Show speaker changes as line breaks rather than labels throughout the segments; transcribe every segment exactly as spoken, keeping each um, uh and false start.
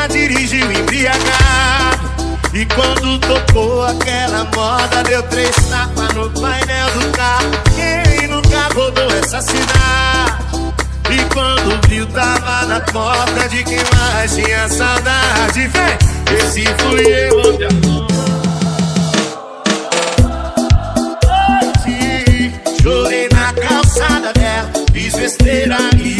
já dirigiu embriagado. E quando tocou aquela moda, deu três tapas no painel do carro. Quem nunca rodou essa cidade? E quando viu, tava na porta de quem mais tinha saudade. Vem, esse fui eu, onde a chorei na calçada dela, fiz besteira e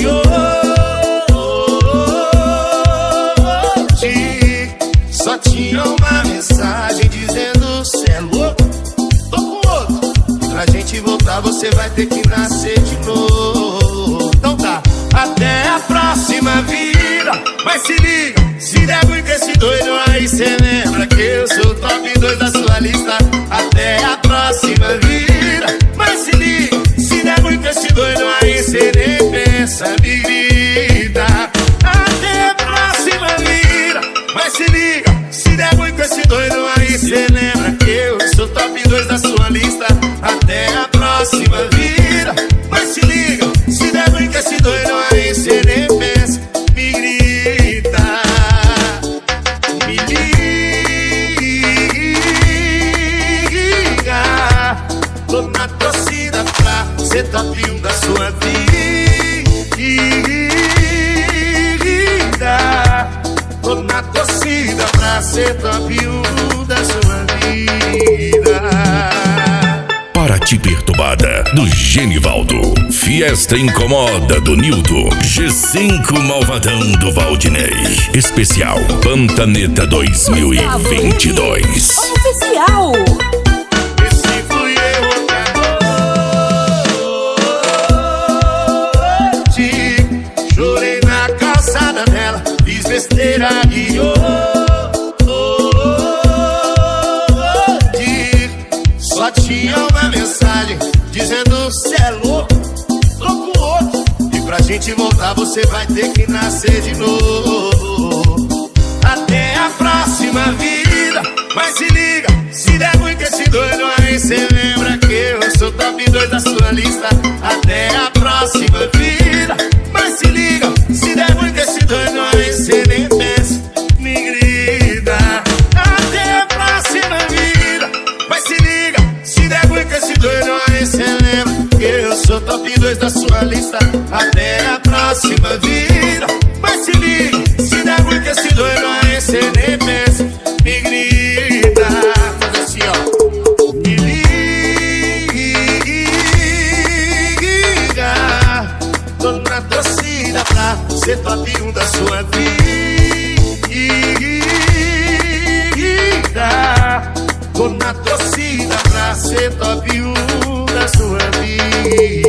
hoje só tinha uma mensagem dizendo: cê é louco, tô com outro. Pra gente voltar você vai ter que nascer de novo. Então tá, até a próxima vida. Mas se liga, se der ruim com esse doido aí, cê lembra que eu sou o top dois da sua lista. Até a próxima vida. Mas se liga, se der ruim com esse doido aí, cê nem pensa, me grita. Até a próxima vida. Mas se liga, se der ruim com esse doido aí, cê lembra que eu sou top dois da sua lista. Até a próxima vida. Mas se liga, se der ruim com esse doido aí, cê nem pensa, me grita. Me liga, tô na torcida pra ser top um da sua vida. Tô na torcida pra ser top um da sua vida.
Paraty Perturbada, do Genivaldo. Fiesta Incomoda, do Nildo. G cinco Malvadão, do Valdinei. Especial Pantaneta dois mil e vinte e dois.
Oficial.
Esse fui eu, hoje chorei na calçada dela, fiz besteira e hoje só tinha uma mensagem dizendo: cê é louco, tô com outro. E pra gente voltar você vai ter que nascer de novo. Até a próxima vida. Mas se liga, se der ruim com esse doido aí, cê lembra que eu sou top dois da sua lista. Até a próxima vida. Mas se liga, se der ruim com esse doido aí, cê nem pensa, me grita. Até a próxima vida. Mas se liga, se der ruim com esse doido aí, cê lembra que eu sou top dois da sua lista. Até a próxima vida. Mas se liga, se der ruim com esse doido aí, cê nem pensa, me grita. Faz assim, ó. Me liga, tô na torcida pra ser top um da sua vida. Tô na torcida pra ser top um da sua vida.